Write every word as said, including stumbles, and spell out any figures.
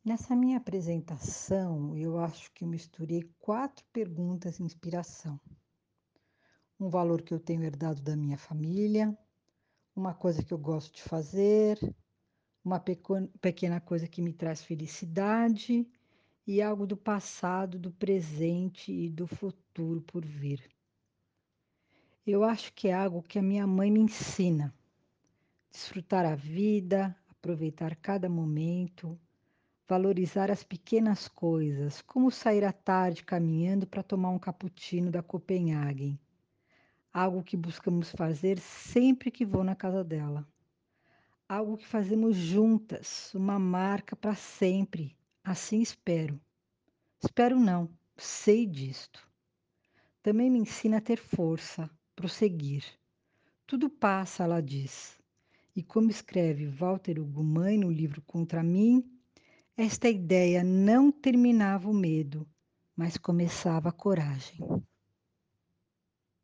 Nessa minha apresentação, eu acho que eu misturei quatro perguntas de inspiração. Um valor que eu tenho herdado da minha família, uma coisa que eu gosto de fazer, uma pecon pequena coisa que me traz felicidade e algo do passado, do presente e do futuro por vir. Eu acho que é algo que a minha mãe me ensina: desfrutar a vida, aproveitar cada momento, valorizar as pequenas coisas, como sair à tarde caminhando para tomar um cappuccino da Copenhagen, algo que buscamos fazer sempre que vou na casa dela. Algo que fazemos juntas, uma marca para sempre. Assim espero. Espero não, sei disto. Também me ensina a ter força, prosseguir. Tudo passa, ela diz. E como escreve Walter Ugumãe no livro Contra mim, esta ideia não terminava o medo, mas começava a coragem.